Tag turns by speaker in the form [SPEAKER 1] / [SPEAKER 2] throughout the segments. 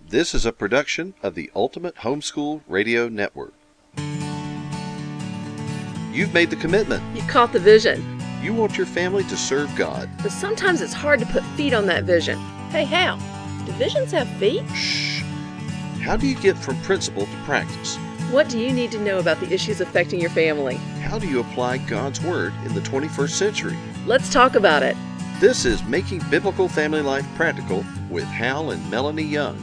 [SPEAKER 1] This is a production of the Ultimate Homeschool Radio Network. You've made the commitment.
[SPEAKER 2] You caught the vision.
[SPEAKER 1] You want your family to serve God.
[SPEAKER 2] But sometimes it's hard to put feet on that vision. Hey, Hal, do visions have feet?
[SPEAKER 1] Shh. How do you get from principle to practice?
[SPEAKER 2] What do you need to know about the issues affecting your family?
[SPEAKER 1] How do you apply God's Word in the 21st century?
[SPEAKER 2] Let's talk about it.
[SPEAKER 1] This is Making Biblical Family Life Practical with Hal and Melanie Young.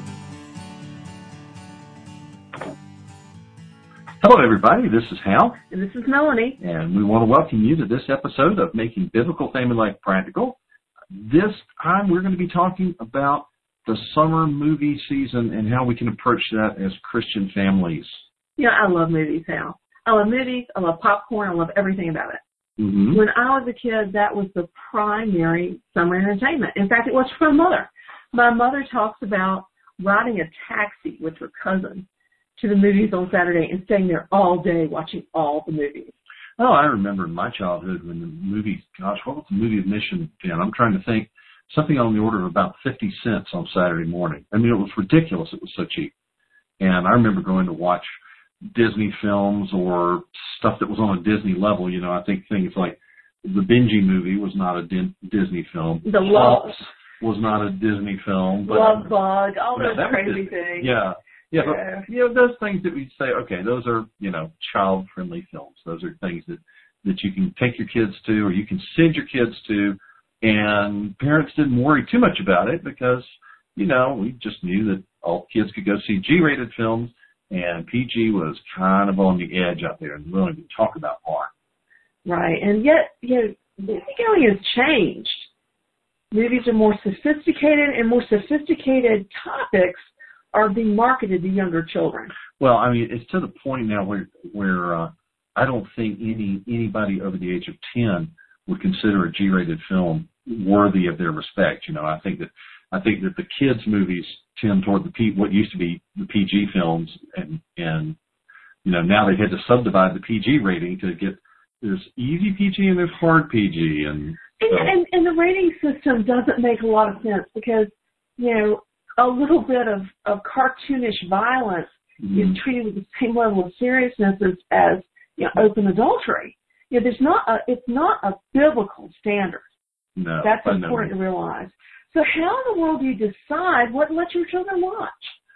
[SPEAKER 3] Hello, everybody. This is Hal.
[SPEAKER 2] And this is Melanie.
[SPEAKER 3] And we want to welcome you to this episode of Making Biblical Family Life Practical. This time we're going to be talking about the summer movie season and how we can approach that as Christian families.
[SPEAKER 4] Yeah, I love movies, Hal. I love movies. I love popcorn. I love everything about it.
[SPEAKER 3] Mm-hmm.
[SPEAKER 4] When I was a kid, that was the primary summer entertainment. In fact, it was for my mother. My mother talks about riding a taxi with her cousin to the movies on Saturday and staying there all day watching all the movies.
[SPEAKER 3] Oh, I remember in my childhood when the movie, gosh, what was the movie admission then? I'm trying to think. Something on the order of about 50 cents on Saturday morning. I mean, it was ridiculous. It was so cheap. And I remember going to watch Disney films or stuff that was on a Disney level. You know, I think things like the Benji movie was not a Disney film.
[SPEAKER 4] The Love
[SPEAKER 3] was not a Disney film. But
[SPEAKER 4] Love Bug, all those
[SPEAKER 3] that
[SPEAKER 4] crazy things.
[SPEAKER 3] Yeah. Yeah, but, you know, those things that we say, okay, those are, you know, child-friendly films. Those are things that you can take your kids to or you can send your kids to, and parents didn't worry too much about it because, you know, we just knew that all kids could go see G-rated films, and PG was kind of on the edge out there, and we don't even talk about R.
[SPEAKER 4] Right, and yet, you know, movie-going has changed. Movies are more sophisticated, and more sophisticated topics are being marketed to younger children.
[SPEAKER 3] Well, I mean, it's to the point now where I don't think anybody over the age of 10 would consider a G-rated film worthy of their respect. You know, I think that the kids' movies tend toward what used to be the PG films, and you know, now they had to subdivide the PG rating to get there's easy PG and there's hard PG, and
[SPEAKER 4] the rating system doesn't make a lot of sense because, you know, a little bit of cartoonish violence is treated with the same level of seriousness as you know, open adultery. You know, it's not a biblical standard.
[SPEAKER 3] No,
[SPEAKER 4] that's important to realize. So how in the world do you decide what to let your children watch?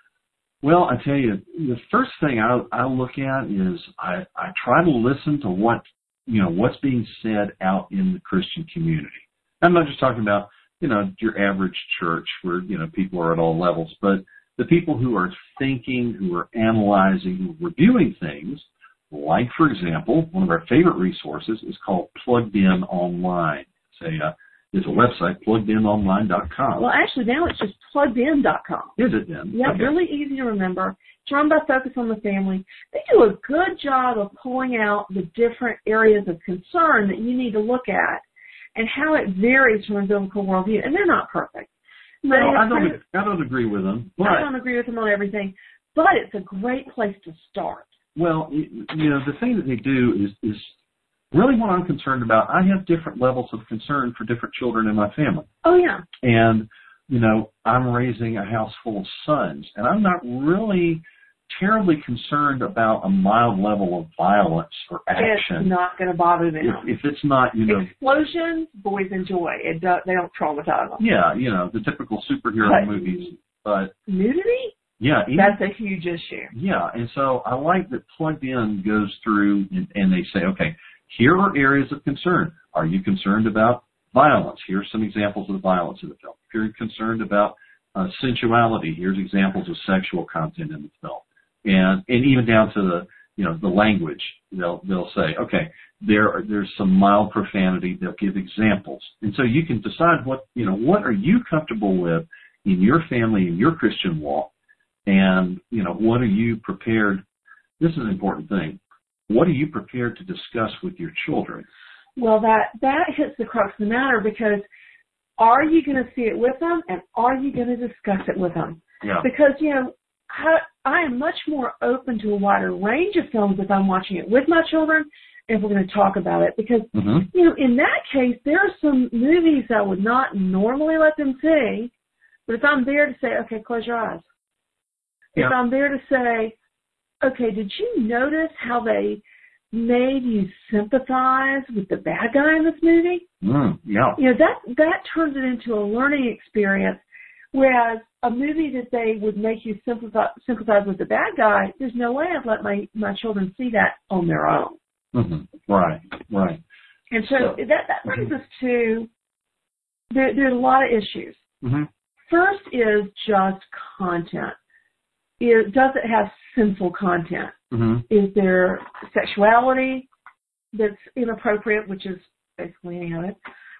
[SPEAKER 3] Well, I tell you, the first thing I look at is I try to listen to what's being said out in the Christian community. I'm not just talking about, you know, your average church where, you know, people are at all levels, but the people who are thinking, who are analyzing, who are reviewing things, like, for example, one of our favorite resources is called Plugged In Online. It's a website, pluggedinonline.com.
[SPEAKER 4] Well, actually, now it's just pluggedin.com.
[SPEAKER 3] Is it then?
[SPEAKER 4] Yeah,
[SPEAKER 3] okay.
[SPEAKER 4] Really easy to remember. It's run by Focus on the Family. They do a good job of pulling out the different areas of concern that you need to look at and how it varies from a biblical worldview. And they're not perfect.
[SPEAKER 3] No, I don't agree with them. But
[SPEAKER 4] I don't agree with them on everything. But it's a great place to start.
[SPEAKER 3] Well, you know, the thing that they do is really what I'm concerned about. I have different levels of concern for different children in my family.
[SPEAKER 4] Oh, yeah. And,
[SPEAKER 3] you know, I'm raising a house full of sons, and I'm not really terribly concerned about a mild level of violence or action.
[SPEAKER 4] It's not going to bother them.
[SPEAKER 3] If it's not, you know...
[SPEAKER 4] Explosions, boys enjoy. They don't traumatize them.
[SPEAKER 3] Yeah, you know, the typical superhero movies. But
[SPEAKER 4] nudity?
[SPEAKER 3] Yeah.
[SPEAKER 4] That's a huge issue.
[SPEAKER 3] Yeah, and so I like that Plugged In goes through and they say, okay, here are areas of concern. Are you concerned about violence? Here's some examples of the violence in the film. If you're concerned about sensuality, here's examples of sexual content in the film. And even down to the language, they'll say, okay, there's some mild profanity. They'll give examples. And so you can decide what are you comfortable with in your family, in your Christian walk, and, you know, what are you prepared, this is an important thing, what are you prepared to discuss with your children?
[SPEAKER 4] Well, that hits the crux of the matter because are you going to see it with them and are you going to discuss it with them?
[SPEAKER 3] Yeah.
[SPEAKER 4] Because, you know, I am much more open to a wider range of films if I'm watching it with my children and if we're going to talk about it. Because, you know, in that case, there are some movies I would not normally let them see. But if I'm there to say, okay, close your eyes.
[SPEAKER 3] Yeah.
[SPEAKER 4] If I'm there to say, okay, did you notice how they made you sympathize with the bad guy in this movie?
[SPEAKER 3] Yeah.
[SPEAKER 4] You know, that turns it into a learning experience, whereas a movie that they would make you sympathize with the bad guy, there's no way I'd let my children see that on their own.
[SPEAKER 3] Mm-hmm. Right.
[SPEAKER 4] And so that brings us to, there's a lot of issues.
[SPEAKER 3] Mm-hmm.
[SPEAKER 4] First is just content. Does it have sinful content?
[SPEAKER 3] Mm-hmm.
[SPEAKER 4] Is there sexuality that's inappropriate, which is basically any of it?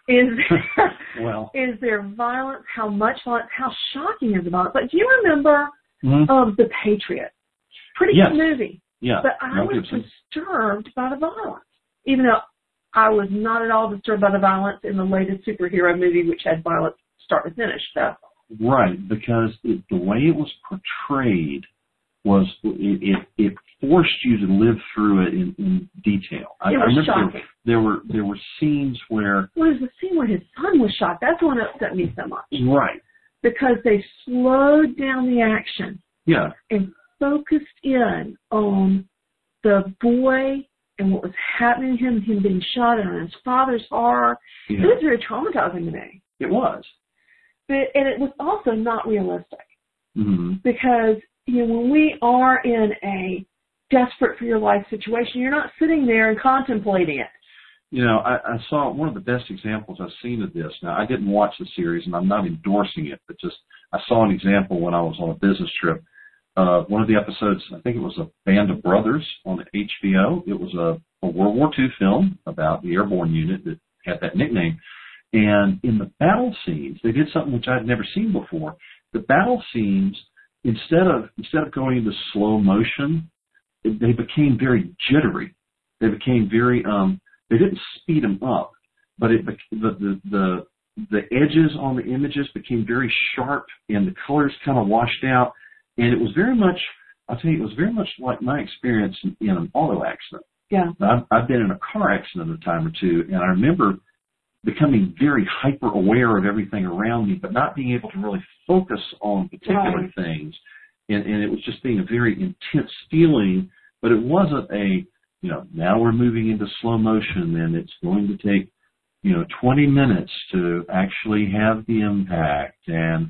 [SPEAKER 4] Is there violence? How much violence? How shocking is the violence? Like, do you remember The Patriot? Pretty good movie.
[SPEAKER 3] Yeah.
[SPEAKER 4] But I was disturbed by the violence, even though I was not at all disturbed by the violence in the latest superhero movie, which had violence start to finish. So.
[SPEAKER 3] Right, because the way it was portrayed was it forced you to live through it in detail. I remember
[SPEAKER 4] shocking.
[SPEAKER 3] There were scenes where.
[SPEAKER 4] Well, there's a scene where his son was shot. That's the one that upset me so much.
[SPEAKER 3] Right.
[SPEAKER 4] Because they slowed down the action.
[SPEAKER 3] Yeah.
[SPEAKER 4] And focused in on the boy and what was happening to him being shot, and his father's horror. Yeah. It was very traumatizing to me.
[SPEAKER 3] It was.
[SPEAKER 4] And it was also not realistic. Mm-hmm. Because, you know, when we are in a desperate for your life situation, you're not sitting there and contemplating it.
[SPEAKER 3] You know, I saw one of the best examples I've seen of this. Now, I didn't watch the series, and I'm not endorsing it, but just I saw an example when I was on a business trip. One of the episodes, I think it was a Band of Brothers on HBO. It was a World War II film about the airborne unit that had that nickname. And in the battle scenes, they did something which I'd never seen before. The battle scenes, instead of going into slow motion, they became very jittery. They became very they didn't speed them up, but the edges on the images became very sharp, and the colors kind of washed out. And it was very much, I'll tell you, it was very much like my experience in an auto accident.
[SPEAKER 4] Yeah.
[SPEAKER 3] I've been in a car accident a time or two, and I remember becoming very hyper aware of everything around me, but not being able to really focus on particular things. And it was just being a very intense feeling, but it wasn't now we're moving into slow motion and it's going to take, 20 minutes to actually have the impact. And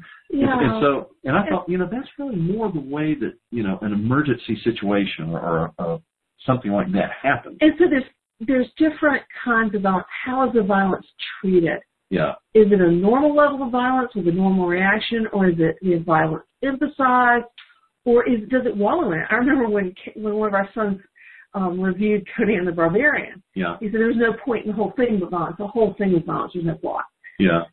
[SPEAKER 3] I thought, that's really more the way that, an emergency situation or something like that happens.
[SPEAKER 4] And so there's different kinds of violence. How is the violence treated?
[SPEAKER 3] Yeah.
[SPEAKER 4] Is it a normal level of violence with a normal reaction, or is it the violence emphasized, or does it wallow in it? I remember when one of our sons reviewed Conan the Barbarian.
[SPEAKER 3] Yeah.
[SPEAKER 4] He said there was no point in the whole thing with violence. The whole thing was violence. There's no plot.
[SPEAKER 3] Yeah.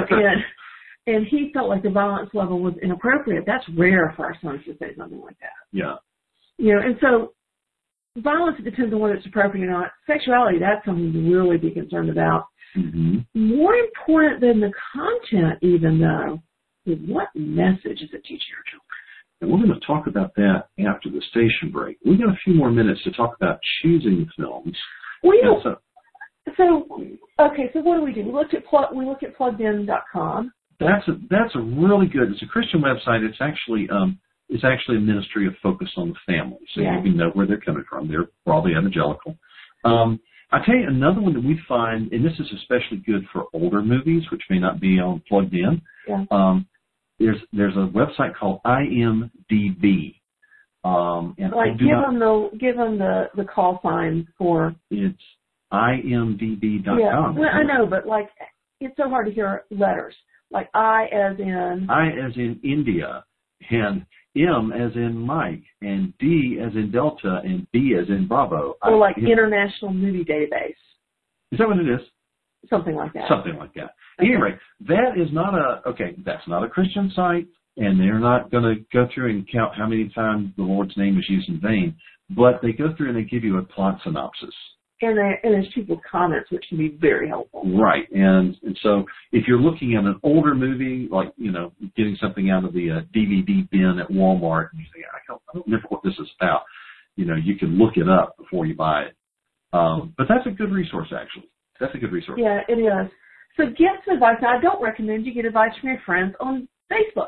[SPEAKER 4] And he felt like the violence level was inappropriate. That's rare for our sons to say something like that.
[SPEAKER 3] Yeah.
[SPEAKER 4] And so violence, it depends on whether it's appropriate or not. Sexuality, that's something to really be concerned about.
[SPEAKER 3] Mm-hmm.
[SPEAKER 4] More important than the content, even though, is what message is it teaching our children?
[SPEAKER 3] And we're going to talk about that after the station break. We've got a few more minutes to talk about choosing films.
[SPEAKER 4] Well, so what do? We look at PluggedIn.com.
[SPEAKER 3] That's a really good. It's a Christian website. It's actually a ministry of focus on the family, so you can know where they're coming from. They're probably evangelical. I tell you another one that we find, and this is especially good for older movies, which may not be on Plugged In.
[SPEAKER 4] Yeah.
[SPEAKER 3] There's a website called IMDb. And
[SPEAKER 4] give them the call sign for.
[SPEAKER 3] It's IMDb.com.
[SPEAKER 4] Yeah, well, I know, but it's so hard to hear letters. Like I as in India,
[SPEAKER 3] and M as in Mike, and D as in Delta, and B as in Bravo.
[SPEAKER 4] Or International Movie Database.
[SPEAKER 3] Is that what it is?
[SPEAKER 4] Something like that.
[SPEAKER 3] Something like that. Okay. Anyway, that's not a Christian site, and they're not going to go through and count how many times the Lord's name is used in vain, but they go through and they give you a plot synopsis.
[SPEAKER 4] And there's people's comments, which can be very helpful.
[SPEAKER 3] Right. And so if you're looking at an older movie, getting something out of the DVD bin at Walmart, and you say, I don't remember what this is about, you can look it up before you buy it. But that's a good resource, actually. That's a good resource.
[SPEAKER 4] Yeah, it is. So get some advice. Now, I don't recommend you get advice from your friends on Facebook.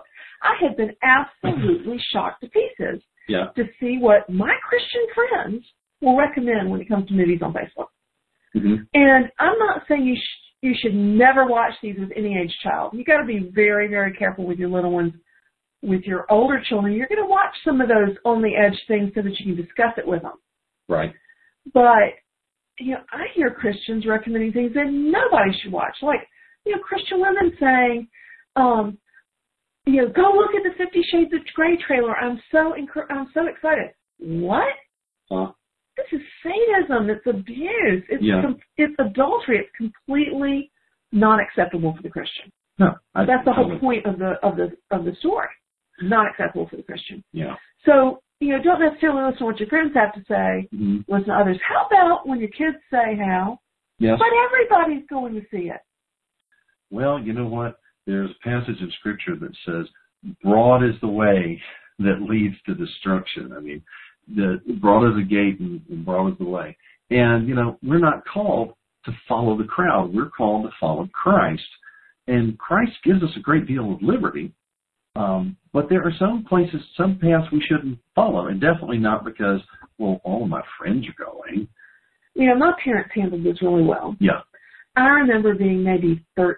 [SPEAKER 4] I had been absolutely shocked to pieces to see what my Christian friends will recommend when it comes to movies on Facebook. Mm-hmm. And I'm not saying you should never watch these with any age child. You got to be very, very careful with your little ones. With your older children, you're going to watch some of those on the edge things so that you can discuss it with them.
[SPEAKER 3] Right.
[SPEAKER 4] But, I hear Christians recommending things that nobody should watch. Like, Christian women saying, go look at the 50 Shades of Grey trailer. I'm so excited. What? This is sadism. It's abuse. It's adultery. It's completely not acceptable for the Christian.
[SPEAKER 3] No,
[SPEAKER 4] that's the whole point of the story. Not acceptable for the Christian.
[SPEAKER 3] Yeah.
[SPEAKER 4] So, don't necessarily listen to what your friends have to say. Mm-hmm. Listen to others. How about when your kids say, Hal,
[SPEAKER 3] yes,
[SPEAKER 4] but everybody's going to see it?
[SPEAKER 3] Well, you know what? There's a passage in Scripture that says, broad is the way that leads to destruction. I mean, the broad is the gate and broad is the way. And, we're not called to follow the crowd. We're called to follow Christ. And Christ gives us a great deal of liberty. But there are some places, some paths we shouldn't follow, and definitely not because, all of my friends are going.
[SPEAKER 4] My parents handled this really well.
[SPEAKER 3] Yeah.
[SPEAKER 4] I remember being maybe 12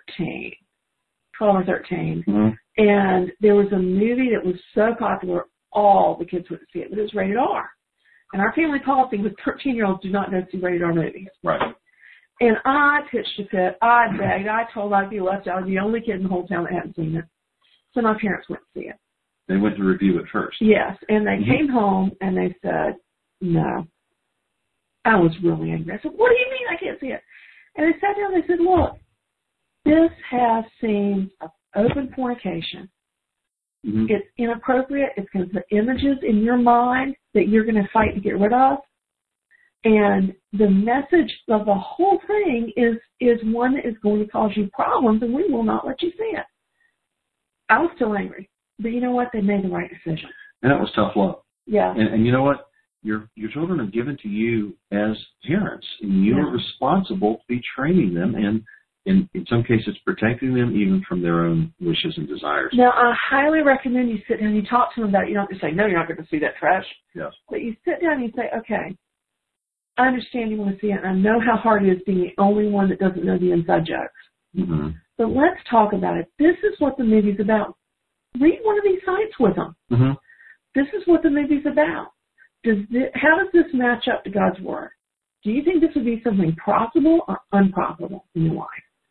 [SPEAKER 4] or 13, mm-hmm. and there was a movie that was so popular, all the kids went to see it, but it was rated R. And our family policy was 13-year-olds do not go see rated R movies.
[SPEAKER 3] Right.
[SPEAKER 4] And I pitched a fit. I begged. I told I'd be left out. I was the only kid in the whole town that hadn't seen it. So my parents went to see it.
[SPEAKER 3] They went to review it first.
[SPEAKER 4] Yes. And they came home and they said, no. I was really angry. I said, what do you mean I can't see it? And they sat down and they said, look, this has scenes of open fornication. Mm-hmm. It's inappropriate. It's going to put images in your mind that you're going to fight to get rid of. And the message of the whole thing is one that is going to cause you problems, and we will not let you see it. I was still angry. But you know what? They made the right decision.
[SPEAKER 3] And that was tough love.
[SPEAKER 4] Yeah.
[SPEAKER 3] And you know what? Your children are given to you as parents, and you are responsible to be training them and, in some cases, protecting them even from their own wishes and desires.
[SPEAKER 4] Now, I highly recommend you sit down and you talk to them about it. You don't just say, no, you're not going to see that trash.
[SPEAKER 3] Yes.
[SPEAKER 4] But you sit down and you say, okay, I understand you want to see it, and I know how hard it is being the only one that doesn't know the inside jokes. Mm-hmm. But let's talk about it. This is what the movie's about. Read one of these sites with them. Mm-hmm. This is what the movie's about. How does this match up to God's Word? Do you think this would be something profitable or unprofitable in your life?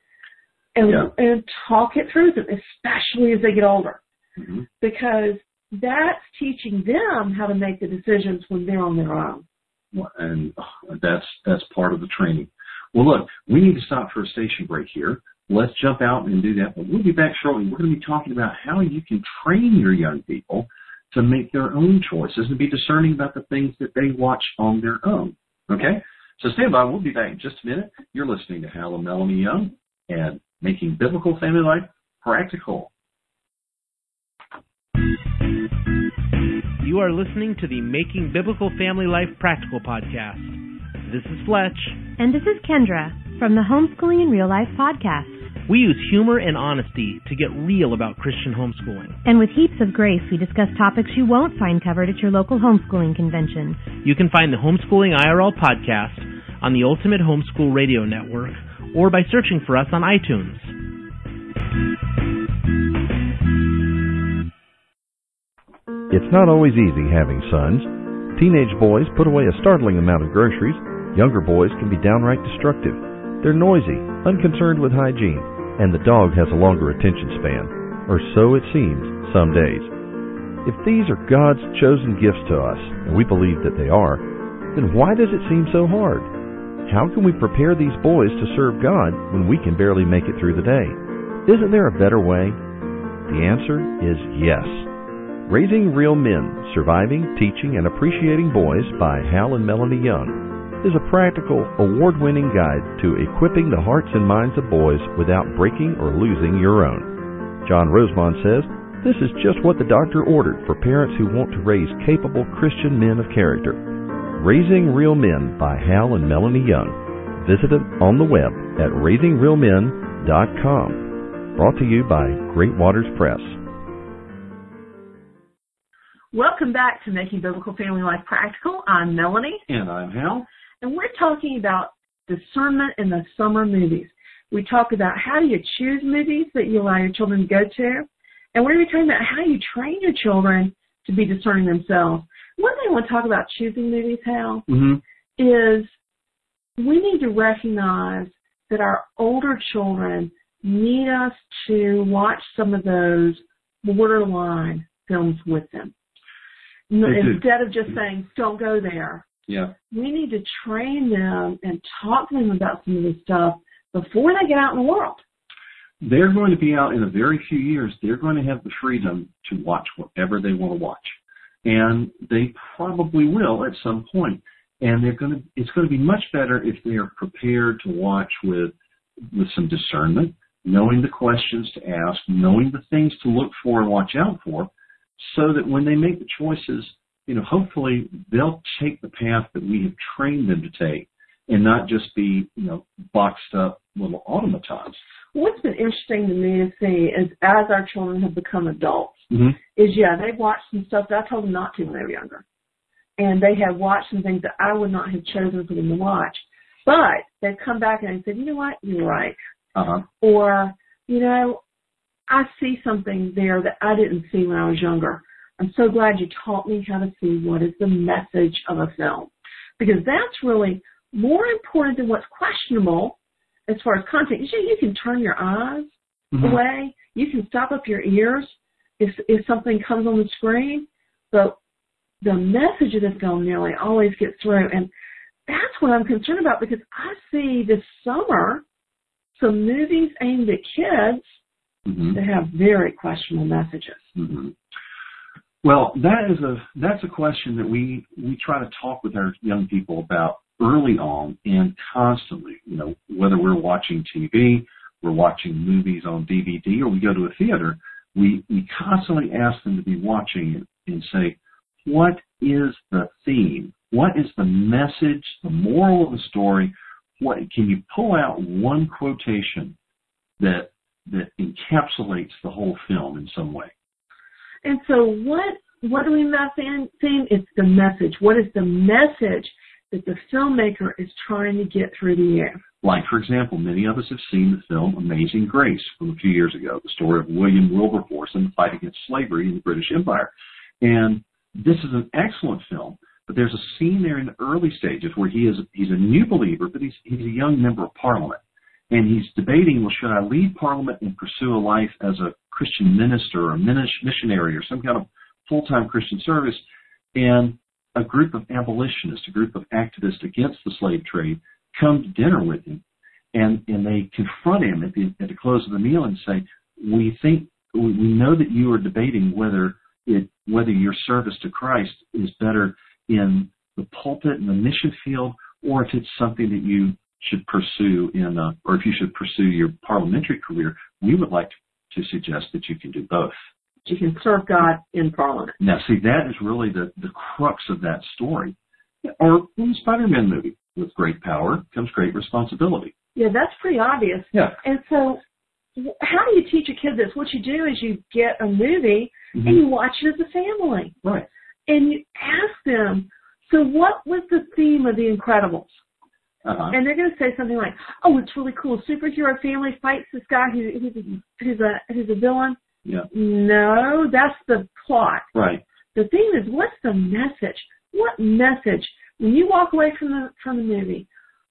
[SPEAKER 4] And talk it through with them, especially as they get older. Mm-hmm. Because that's teaching them how to make the decisions when they're on their own.
[SPEAKER 3] And that's part of the training. Well, look, we need to stop for a station break here. Let's jump out and do that. But we'll be back shortly. We're going to be talking about how you can train your young people to make their own choices and be discerning about the things that they watch on their own. Okay? So stand by. We'll be back in just a minute. You're listening to Hal and Melanie Young and Making Biblical Family Life Practical.
[SPEAKER 5] You are listening to the Making Biblical Family Life Practical podcast. This is Fletch.
[SPEAKER 6] And this is Kendra from the Homeschooling in Real Life podcast.
[SPEAKER 5] We use humor and honesty to get real about Christian homeschooling.
[SPEAKER 6] And with heaps of grace, we discuss topics you won't find covered at your local homeschooling convention.
[SPEAKER 5] You can find the Homeschooling IRL podcast on the Ultimate Homeschool Radio Network or by searching for us on iTunes.
[SPEAKER 7] It's not always easy having sons. Teenage boys put away a startling amount of groceries. Younger boys can be downright destructive. They're noisy, unconcerned with hygiene, and the dog has a longer attention span, or so it seems some days. If these are God's chosen gifts to us, and we believe that they are, then why does it seem so hard? How can we prepare these boys to serve God when we can barely make it through the day? Isn't there a better way? The answer is yes. Raising Real Men, Surviving, Teaching, and Appreciating Boys by Hal and Melanie Young is a practical, award-winning guide to equipping the hearts and minds of boys without breaking or losing your own. John Rosemond says, this is just what the doctor ordered for parents who want to raise capable Christian men of character. Raising Real Men by Hal and Melanie Young. Visit them on the web at raisingrealmen.com. Brought to you by Great Waters Press.
[SPEAKER 4] Welcome back to Making Biblical Family Life Practical. I'm Melanie.
[SPEAKER 3] And I'm Hal.
[SPEAKER 4] And we're talking about discernment in the summer movies. We talk about how do you choose movies that you allow your children to go to. And we're going to be talking about how you train your children to be discerning themselves. One thing I want to talk about choosing movies, Hal, is we need to recognize that our older children need us to watch some of those borderline films with them. Instead of just saying, don't go there.
[SPEAKER 3] Yeah.
[SPEAKER 4] We need to train them and talk to them about some of this stuff before they get out in the world.
[SPEAKER 3] They're going to be out in a very few years. They're going to have the freedom to watch whatever they want to watch. And they probably will at some point. And it's going to be much better if they are prepared to watch with some discernment, knowing the questions to ask, knowing the things to look for and watch out for, so that when they make the choices, hopefully they'll take the path that we have trained them to take and not just be, boxed up little automatons.
[SPEAKER 4] What's been interesting to me to see is as our children have become adults, they've watched some stuff that I told them not to when they were younger. And they have watched some things that I would not have chosen for them to watch. But they've come back and said, you know what, you're right. Or, I see something there that I didn't see when I was younger. I'm so glad you taught me how to see what is the message of a film. Because that's really more important than what's questionable as far as content. You can turn your eyes away. You can stop up your ears if something comes on the screen. But the message of the film nearly always gets through. And that's what I'm concerned about, because I see this summer some movies aimed at kids that have very questionable messages.
[SPEAKER 3] Well, that's a question that we try to talk with our young people about early on and constantly. Whether we're watching TV, we're watching movies on DVD, or we go to a theater, we constantly ask them to be watching it and say, what is the theme? What is the message, the moral of the story? Can you pull out one quotation that encapsulates the whole film in some way?
[SPEAKER 4] And so what do we mean by theme? It's the message. What is the message that the filmmaker is trying to get through the air?
[SPEAKER 3] Like, for example, many of us have seen the film Amazing Grace from a few years ago, the story of William Wilberforce and the fight against slavery in the British Empire. And this is an excellent film, but there's a scene there in the early stages where he's a new believer, but he's a young member of Parliament. And he's debating, well, should I leave Parliament and pursue a life as a Christian minister or missionary or some kind of full-time Christian service? And a group of abolitionists, a group of activists against the slave trade, come to dinner with him, and they confront him at the close of the meal and say, we know that you are debating whether your service to Christ is better in the pulpit and the mission field, or if it's something that you should pursue or if you should pursue your parliamentary career. We would like to suggest that you can do both.
[SPEAKER 4] You can serve God in Parliament.
[SPEAKER 3] Now, see, that is really the crux of that story. Or in the Spider-Man movie, with great power comes great responsibility.
[SPEAKER 4] Yeah, that's pretty obvious.
[SPEAKER 3] Yeah.
[SPEAKER 4] And so how do you teach a kid this? What you do is you get a movie and you watch it as a family.
[SPEAKER 3] Right.
[SPEAKER 4] And you ask them, so what was the theme of The Incredibles? And they're going to say something like, oh, it's really cool. Superhero family fights this guy who's a villain.
[SPEAKER 3] Yeah.
[SPEAKER 4] No, that's the plot.
[SPEAKER 3] Right.
[SPEAKER 4] The theme is, what's the message? What message? When you walk away from the movie,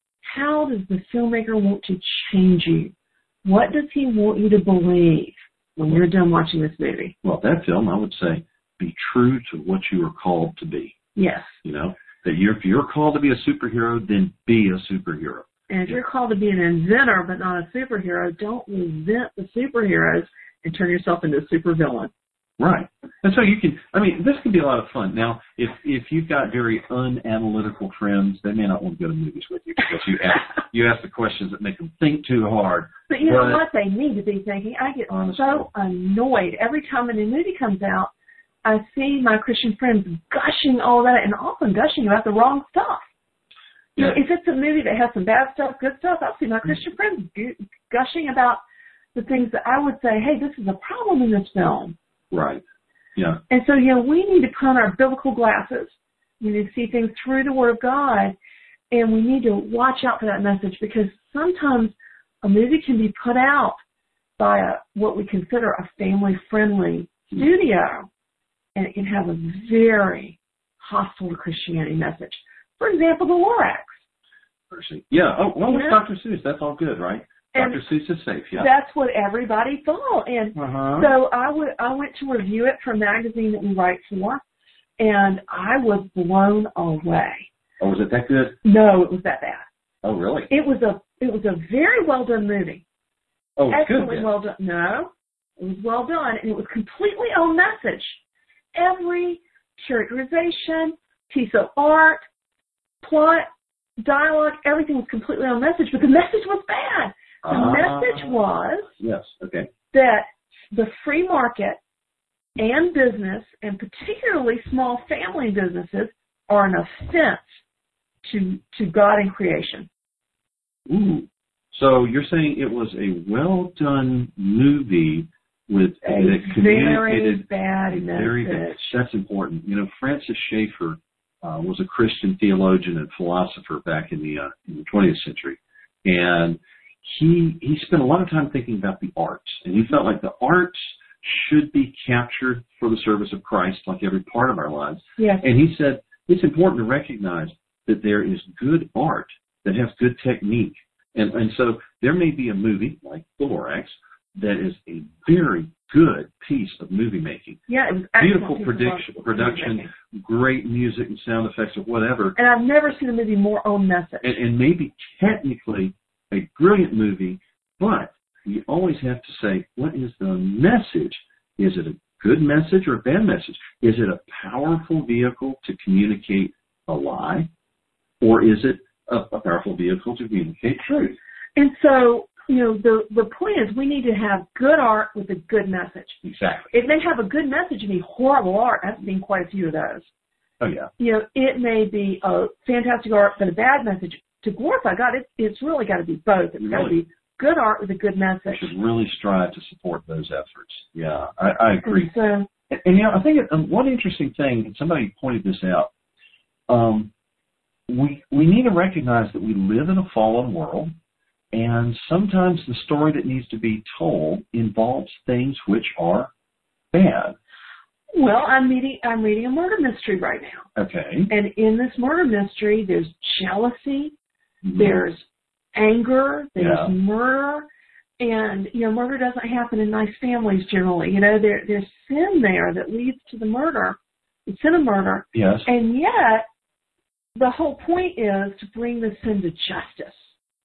[SPEAKER 4] how does the filmmaker want to change you? What does he want you to believe when you're done watching this movie?
[SPEAKER 3] Well, that film, I would say, be true to what you are called to be.
[SPEAKER 4] Yes.
[SPEAKER 3] That if you're called to be a superhero, then be a superhero.
[SPEAKER 4] And if you're called to be an inventor but not a superhero, don't resent the superheroes and turn yourself into a supervillain.
[SPEAKER 3] Right. And so this can be a lot of fun. Now, if you've got very unanalytical friends, they may not want to go to movies with you because you ask the questions that make them think too hard.
[SPEAKER 4] But you know what? They need to be thinking. I get so annoyed every time a new movie comes out. I see my Christian friends gushing all about it, and often gushing about the wrong stuff.
[SPEAKER 3] Yeah.
[SPEAKER 4] If it's a movie that has some bad stuff, good stuff, I'll see my Christian friends gushing about the things that I would say, hey, this is a problem in this film.
[SPEAKER 3] Right. Yeah.
[SPEAKER 4] And so, we need to put on our biblical glasses. We need to see things through the Word of God, and we need to watch out for that message, because sometimes a movie can be put out by what we consider a family-friendly studio, and it can have a very hostile to Christianity message. For example, the Lorax.
[SPEAKER 3] Yeah. Oh, well, with Dr. Seuss, that's all good, right? Dr. Seuss is safe, yeah.
[SPEAKER 4] That's what everybody thought. And so I went to review it for a magazine that we write for, and I was blown away.
[SPEAKER 3] Oh, was it that good?
[SPEAKER 4] No, it was that bad.
[SPEAKER 3] Oh, really?
[SPEAKER 4] It was a very well done movie.
[SPEAKER 3] Oh,
[SPEAKER 4] excellently
[SPEAKER 3] good.
[SPEAKER 4] Well done. No, it was well done, and it was completely on message. Every characterization, piece of art, plot, dialogue, everything was completely on message, but the message was bad. The message was that the free market and business, and particularly small family businesses, are an offense to God and creation.
[SPEAKER 3] Ooh. So you're saying it was a well-done movie with
[SPEAKER 4] a
[SPEAKER 3] communicated
[SPEAKER 4] very bad message.
[SPEAKER 3] That's important. Francis Schaeffer was a Christian theologian and philosopher back in the 20th century, and he spent a lot of time thinking about the arts, and he felt like the arts should be captured for the service of Christ, like every part of our lives.
[SPEAKER 4] Yes.
[SPEAKER 3] And he said it's important to recognize that there is good art that has good technique. And so there may be a movie like The Lorax that is a very good piece of movie making.
[SPEAKER 4] Yeah, it was
[SPEAKER 3] beautiful production, great music and sound effects or whatever.
[SPEAKER 4] And I've never seen a movie more on message.
[SPEAKER 3] And maybe technically a brilliant movie, but you always have to say, what is the message? Is it a good message or a bad message? Is it a powerful vehicle to communicate a lie? Or is it a powerful vehicle to communicate truth?
[SPEAKER 4] And so, the point is we need to have good art with a good message.
[SPEAKER 3] Exactly.
[SPEAKER 4] It may have a good message and be horrible art. I've seen quite a few of those.
[SPEAKER 3] Oh, yeah.
[SPEAKER 4] It may be a fantastic art but a bad message. To glorify God, it's really got to be both. It's got to be good art with a good message.
[SPEAKER 3] We should really strive to support those efforts. Yeah, I agree.
[SPEAKER 4] And
[SPEAKER 3] I think one interesting thing, and somebody pointed this out, we need to recognize that we live in a fallen world, and sometimes the story that needs to be told involves things which are bad.
[SPEAKER 4] Well, I'm reading a murder mystery right now.
[SPEAKER 3] Okay.
[SPEAKER 4] And in this murder mystery, there's jealousy, there's anger, there's murder, and murder doesn't happen in nice families generally. There's sin there that leads to the murder, the sin of murder.
[SPEAKER 3] Yes.
[SPEAKER 4] And yet, the whole point is to bring the sin to justice.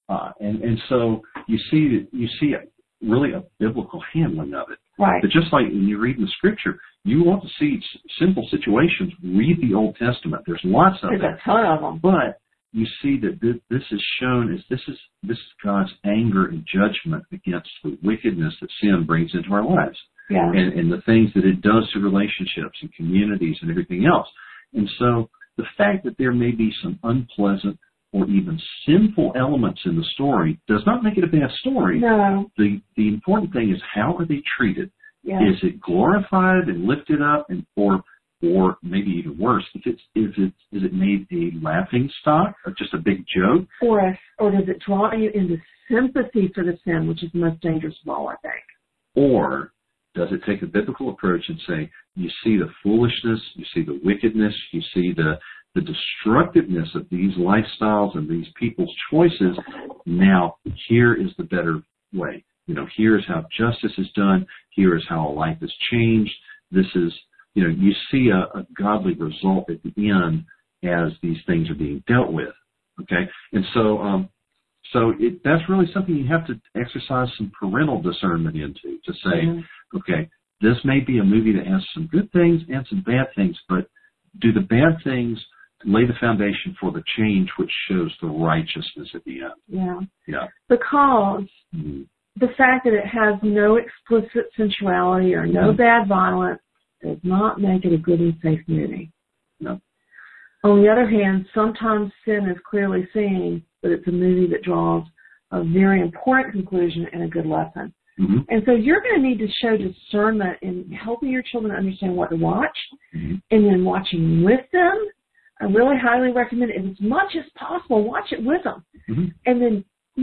[SPEAKER 3] And so you see really a biblical handling of it.
[SPEAKER 4] Right.
[SPEAKER 3] But just like when you read in the Scripture, you want to see simple situations. Read the Old Testament. There's lots of them.
[SPEAKER 4] There's a ton of them.
[SPEAKER 3] But you see that this is shown as this is God's anger and judgment against the wickedness that sin brings into our lives.
[SPEAKER 4] Yeah.
[SPEAKER 3] And the things that it does to relationships and communities and everything else. And so the fact that there may be some unpleasant or even sinful elements in the story does not make it a bad story.
[SPEAKER 4] No.
[SPEAKER 3] The important thing is, how are they treated?
[SPEAKER 4] Yeah. Is
[SPEAKER 3] it glorified and lifted up, and or maybe even worse, is it made a laughing stock or just a big joke?
[SPEAKER 4] Or does it draw you into sympathy for the sin, which is the most dangerous of all, I think?
[SPEAKER 3] Or does it take a biblical approach and say, you see the foolishness, you see the wickedness, you see the destructiveness of these lifestyles and these people's choices. Now, here is the better way. Here's how justice is done. Here is how a life is changed. This is, you see a godly result at the end as these things are being dealt with. Okay? And so that's really something you have to exercise some parental discernment into, to say, okay, this may be a movie that has some good things and some bad things, but do the bad things lay the foundation for the change which shows the righteousness at the end?
[SPEAKER 4] Yeah.
[SPEAKER 3] Yeah.
[SPEAKER 4] Because the fact that it has no explicit sensuality or no bad violence does not make it a good and safe movie.
[SPEAKER 3] No.
[SPEAKER 4] On the other hand, sometimes sin is clearly seen, but it's a movie that draws a very important conclusion and a good lesson.
[SPEAKER 3] Mm-hmm.
[SPEAKER 4] And so you're going to need to show discernment in helping your children understand what to watch, and then watching with them. I really highly recommend it. As much as possible, watch it with them. And then,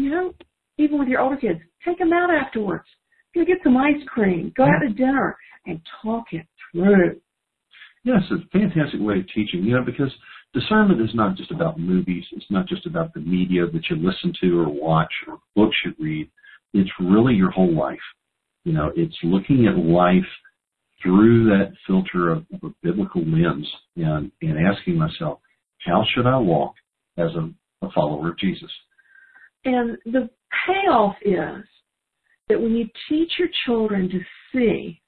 [SPEAKER 4] even with your older kids, take them out afterwards. Go get some ice cream. Go out to dinner and talk it through.
[SPEAKER 3] Yes, it's a fantastic way of teaching, because discernment is not just about movies. It's not just about the media that you listen to or watch or books you read. It's really your whole life. It's looking at life through that filter of a biblical lens and asking myself, how should I walk as a follower of Jesus?
[SPEAKER 4] And the payoff is that when you teach your children to see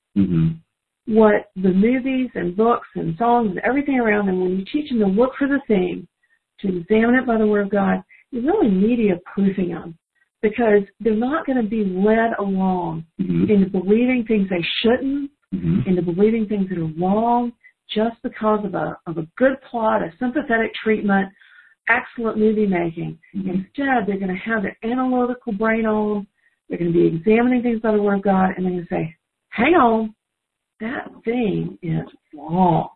[SPEAKER 4] what the movies and books and songs and everything around them, when you teach them to look for the thing, to examine it by the Word of God, you're really media-proofing them, because they're not going to be led along into believing things they shouldn't, into believing things that are wrong, just because of a good plot, a sympathetic treatment, excellent movie making. Instead, they're going to have their analytical brain on. They're going to be examining things by the Word of God, and they're going to say, hang on, that thing is wrong.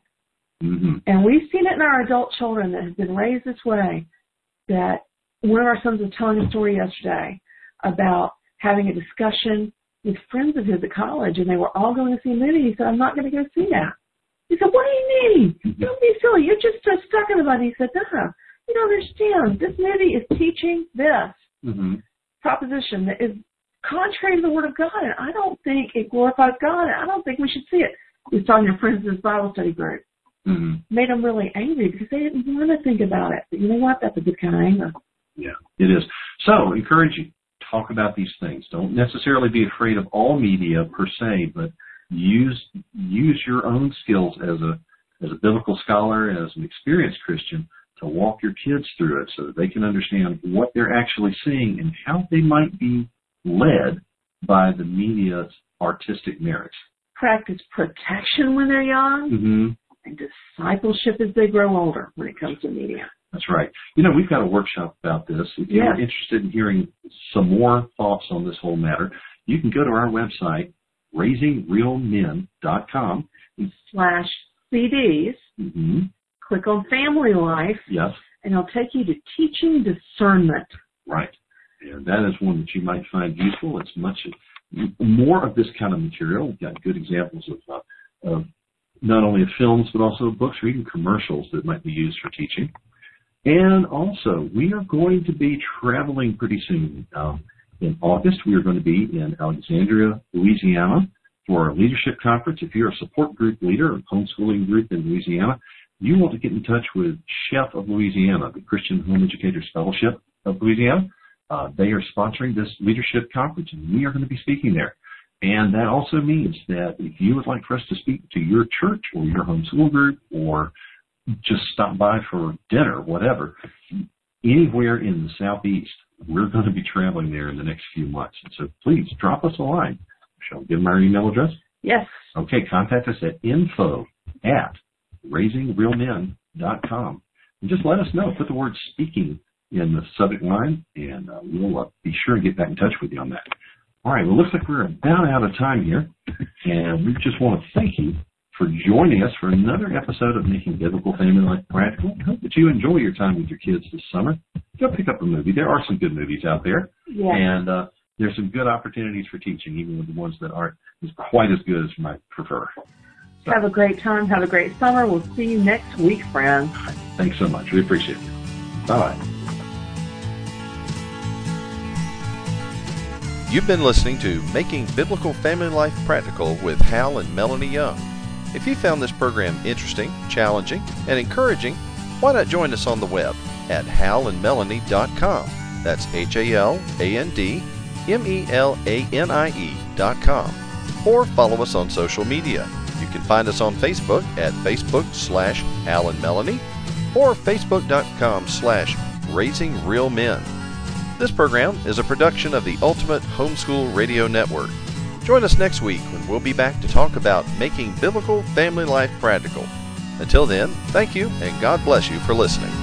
[SPEAKER 4] And we've seen it in our adult children that have been raised this way, that one of our sons was telling a story yesterday about having a discussion with friends of his at college, and they were all going to see a movie. He said, I'm not going to go see that. He said, what do you mean? Don't be silly. You're just so stuck in the body. He said, no, you don't understand. This movie is teaching this proposition that is contrary to the Word of God, and I don't think it glorifies God, and I don't think we should see it. He was talking to friends in his Bible study group. Made them really angry because they didn't want to think about it. But you know what? That's a good kind of anger.
[SPEAKER 3] Yeah, it is. So, encourage you. Talk about these things. Don't necessarily be afraid of all media per se, but use your own skills as a biblical scholar, as an experienced Christian, to walk your kids through it so that they can understand what they're actually seeing and how they might be led by the media's artistic merits.
[SPEAKER 4] Practice protection when they're young, and discipleship as they grow older when it comes to media.
[SPEAKER 3] That's right. We've got a workshop about this. If you're interested in hearing some more thoughts on this whole matter, you can go to our website, raisingrealmen.com.
[SPEAKER 4] /CDs. Click on Family Life.
[SPEAKER 3] Yes.
[SPEAKER 4] And it'll take you to Teaching Discernment.
[SPEAKER 3] Right. And that is one that you might find useful. It's much more of this kind of material. We've got good examples of not only of films, but also of books or even commercials that might be used for teaching. And also, we are going to be traveling pretty soon. In August, we are going to be in Alexandria, Louisiana for our leadership conference. If you're a support group leader, a homeschooling group in Louisiana, you want to get in touch with Chef of Louisiana, the Christian Home Educators Fellowship of Louisiana. They are sponsoring this leadership conference, and we are going to be speaking there. And that also means that if you would like for us to speak to your church or your homeschool group or just stop by for dinner, whatever, anywhere in the Southeast, we're going to be traveling there in the next few months. And so please drop us a line. Shall we give them our email address?
[SPEAKER 4] Yes.
[SPEAKER 3] Okay, contact us at info@raisingrealmen.com. And just let us know. Put the word speaking in the subject line, and we'll be sure to get back in touch with you on that. All right, well, looks like we're about out of time here, and we just want to thank you for joining us for another episode of Making Biblical Family Life Practical. I hope that you enjoy your time with your kids this summer. Go pick up a movie. There are some good movies out there, and there's some good opportunities for teaching, even with the ones that aren't quite as good as you might prefer. So,
[SPEAKER 4] have a great time. Have a great summer. We'll see you next week, friends.
[SPEAKER 3] Thanks so much. We appreciate you. Bye-bye.
[SPEAKER 1] You've been listening to Making Biblical Family Life Practical with Hal and Melanie Young. If you found this program interesting, challenging, and encouraging, why not join us on the web at halandmelanie.com. That's HALANDMELANIE.com. Or follow us on social media. You can find us on Facebook at Facebook/HalandMelanie or Facebook.com/RaisingRealMen. This program is a production of the Ultimate Homeschool Radio Network. Join us next week when we'll be back to talk about making biblical family life practical. Until then, thank you and God bless you for listening.